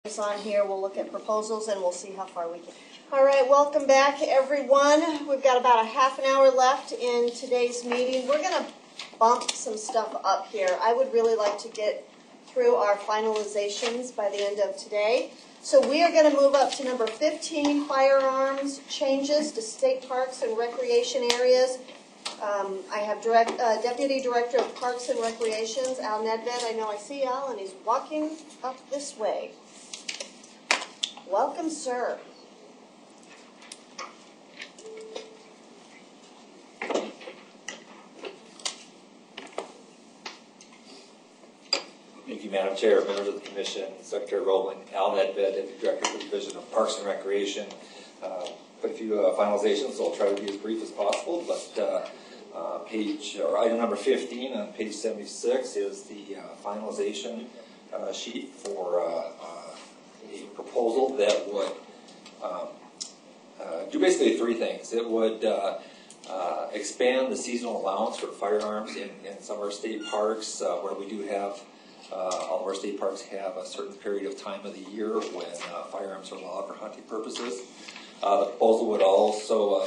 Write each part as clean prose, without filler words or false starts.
On here, we'll look at proposals and we'll see how far we get. All right, welcome back everyone. We've got about a half an hour left in today's meeting. We're going to bump some stuff up here. I would really like to get through our finalizations by the end of today. So we are going to move up to number 15, firearms changes to state parks and recreation areas. I have Deputy Director of Parks and Recreations, Al Nedved. I know I see Al, and he's walking up this way. Welcome, sir. Thank you, Madam Chair, members of the Commission, Secretary Roebling, Al Nedved, Deputy Director for the Division of Parks and Recreation. Quite a few finalizations, so I'll try to be as brief as possible. But item number 15 on page 76 is the finalization sheet for a proposal that would do basically three things. It would expand the seasonal allowance for firearms in some of our state parks where we do have all of our state parks have a certain period of time of the year when firearms are allowed for hunting purposes. The proposal would also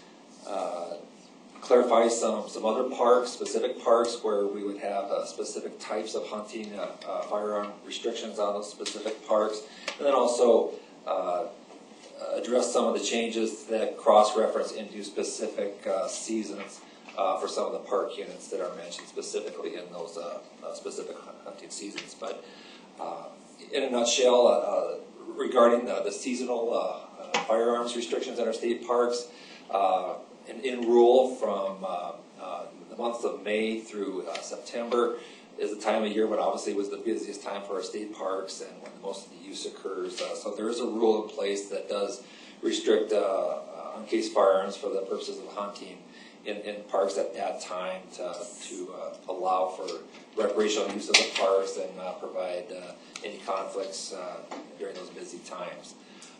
clarify some other parks, specific parks, where we would have specific types of hunting, firearm restrictions on those specific parks, and then also address some of the changes that cross-reference into specific seasons for some of the park units that are mentioned specifically in those specific hunting seasons. But in a nutshell, regarding the seasonal firearms restrictions in our state parks, in rule from the months of May through September is the time of year when obviously was the busiest time for our state parks and when most of the use occurs. So there is a rule in place that does restrict uncased firearms for the purposes of hunting in parks at that time to allow for recreational use of the parks and provide any conflicts during those busy times.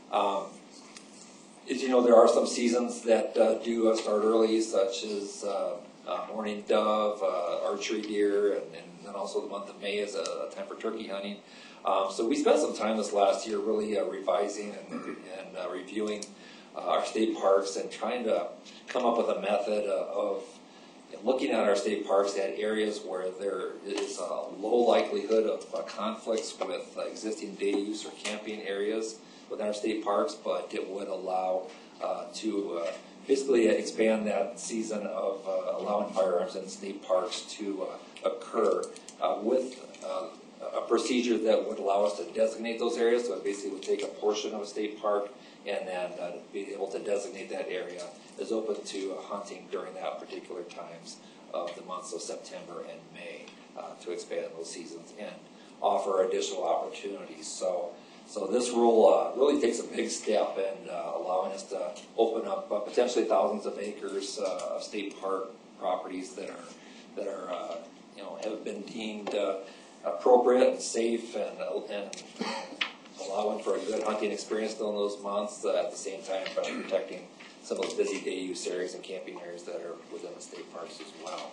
As you know, there are some seasons that do start early, such as mourning dove, archery deer, and then also the month of May is a time for turkey hunting. So we spent some time this last year really revising and reviewing our state parks and trying to come up with a method of looking at our state parks at areas where there is a low likelihood of conflicts with existing day use or camping areas within our state parks, but it would allow to basically expand that season of allowing firearms in state parks to occur with a procedure that would allow us to designate those areas. So it basically would take a portion of a state park and then be able to designate that area as open to hunting during that particular times of the months of September and May to expand those seasons and offer additional opportunities. So this rule really takes a big step in allowing us to open up potentially thousands of acres of state park properties that are have been deemed appropriate and safe and allowing for a good hunting experience during those months at the same time protecting some of those busy day use areas and camping areas that are within the state parks as well.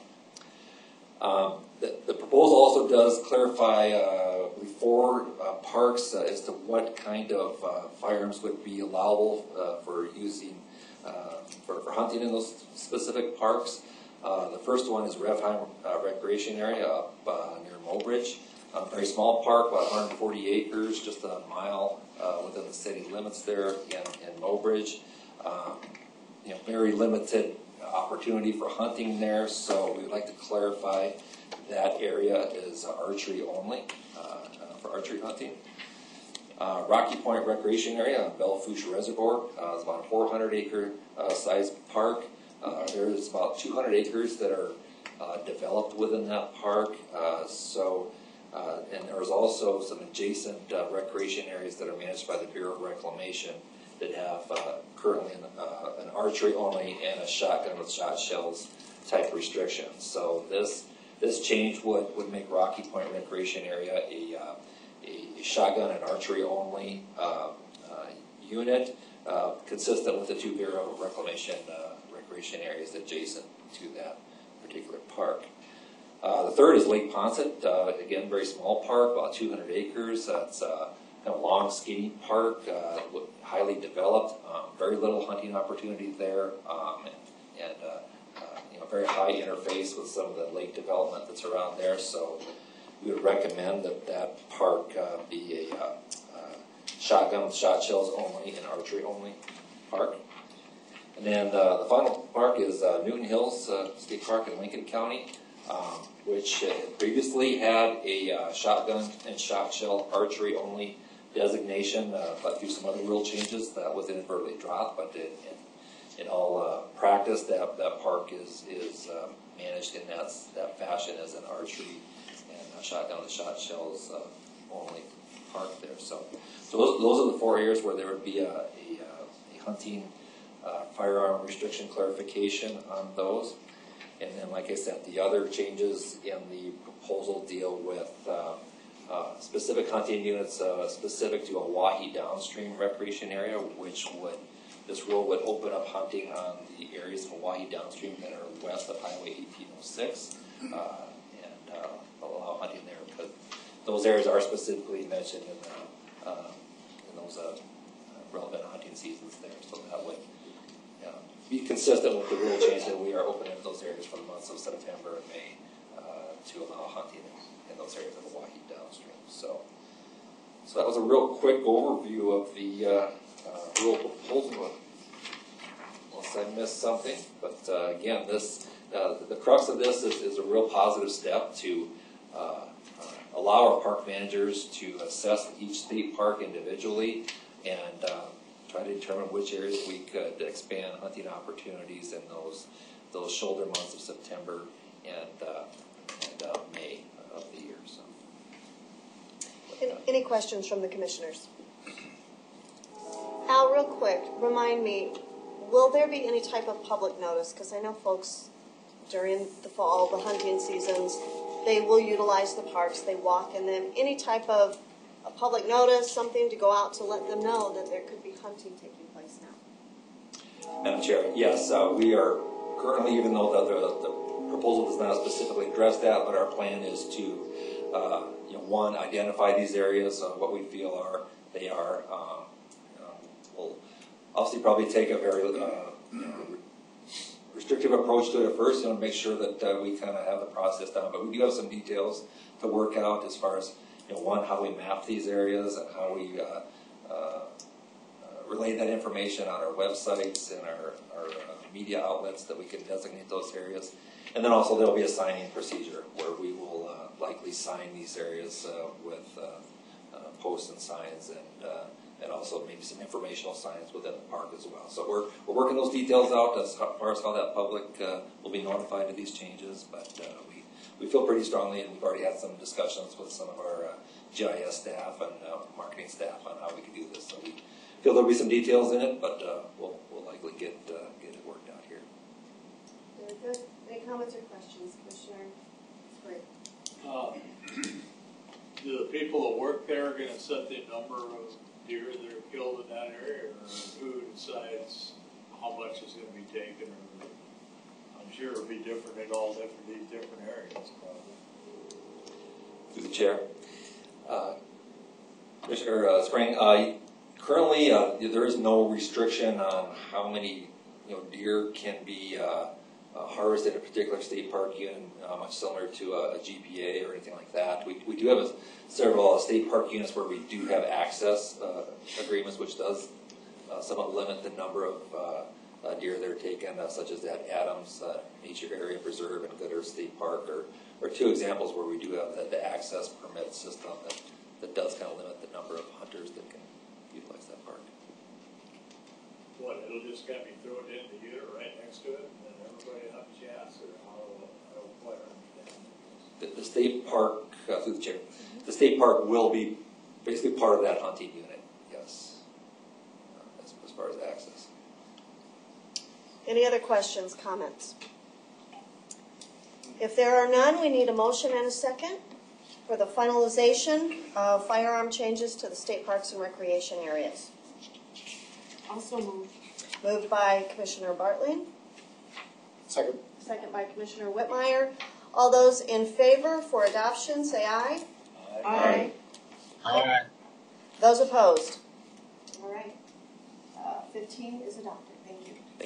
The proposal also does clarify for parks as to what kind of firearms would be allowable for using for hunting in those specific parks. The first one is Revheim Recreation Area up near Mobridge. Very small park, about 140 acres, just a mile within the city limits there in Mobridge. Very limited opportunity for hunting there, so we'd like to clarify that area is archery only for archery hunting. Rocky Point Recreation Area on Belle Fourche Reservoir is about a 400-acre size park. There's about 200 acres that are developed within that park. And there's also some adjacent recreation areas that are managed by the Bureau of Reclamation that have currently an archery only and a shotgun with shot shells type restriction. So this change would make Rocky Point Recreation Area a shotgun and archery only unit, consistent with the two Bureau of Reclamation recreation areas adjacent to that particular park. The third is Lake Poncet. Again, very small park, about 200 acres. It's kind of long, skinny park, highly developed, very little hunting opportunity there, and very high interface with some of the lake development that's around there. So we would recommend that park be a shotgun with shot shells only and archery only park. And then the final park is Newton Hills State Park in Lincoln County, which previously had a shotgun and shot shell archery only designation, but through some other rule changes that was inadvertently dropped. But in all practice, that park is managed in that fashion as an archery and shotgun and shot shells only park there. So those are the 4 areas where there would be a hunting firearm restriction clarification on those. And then, like I said, the other changes in the proposal deal with specific hunting units specific to a Wahi downstream recreation area, this rule would open up hunting on the areas of Wahi downstream that are west of Highway 1806 and allow hunting there, because those areas are specifically mentioned in those relevant hunting seasons there. So that would be consistent with the rule change that we are opening those areas for the months of September and May to allow hunting in those areas of Hawaii downstream. So that was a real quick overview of the rule proposal. Unless I missed something, but again, the crux of this is a real positive step to allow our park managers to assess each state park individually and try to determine which areas we could expand hunting opportunities in those shoulder months of September and May of the year. So, any questions from the commissioners? Al, real quick, remind me, will there be any type of public notice? Because I know folks during the fall, the hunting seasons, they will utilize the parks, they walk in them. Any type of a public notice, something to go out to let them know that there could be hunting taking place now? Madam Chair, yes, we are currently, even though the proposal does not specifically address that, but our plan is to, one, identify these areas, what we feel they are. We'll obviously probably take a very restrictive approach to it at first, to make sure that we kind of have the process down. But we do have some details to work out as far as, one, how we map these areas and how we relay that information on our websites and our media outlets that we can designate those areas. And then also there'll be a signing procedure where we will likely sign these areas with posts and signs and also maybe some informational signs within the park as well. So we're working those details out as far as how that public will be notified of these changes, but we feel pretty strongly, and we've already had some discussions with some of our GIS staff and marketing staff on how we can do this. So we feel there'll be some details in it, but we'll likely get it worked out here. Very good. Any comments or questions, Commissioner? Great. Do the people that work there going to set the number of deer that are killed in that area, or who decides how much is going to be taken? Or I'm sure it'll be different in all these different areas, probably. Through the chair, Commissioner Spring. Currently, there is no restriction on how many deer can be harvested in a particular state park unit, much similar to a GPA or anything like that. We do have several state park units where we do have access agreements, which does somewhat limit the number of deer that are taken, such as at Adams Nature Area Preserve and Good Earth State Park, or two examples where we do have the access permit system that does kind of limit the number of hunters that can utilize that park. What, it'll just kind of be thrown in the unit right next to it, and then everybody up chats, or how what I understand? The state park, through the chair, the state park will be basically part of that hunting unit, yes, as far as access. Any other questions, comments? If there are none, we need a motion and a second for the finalization of firearm changes to the state parks and recreation areas. Also moved. Moved by Commissioner Bartling. Second. Second by Commissioner Whitmire. All those in favor for adoption, say aye. Aye. Aye. Those opposed? All right. 15 is adopted. Thank you.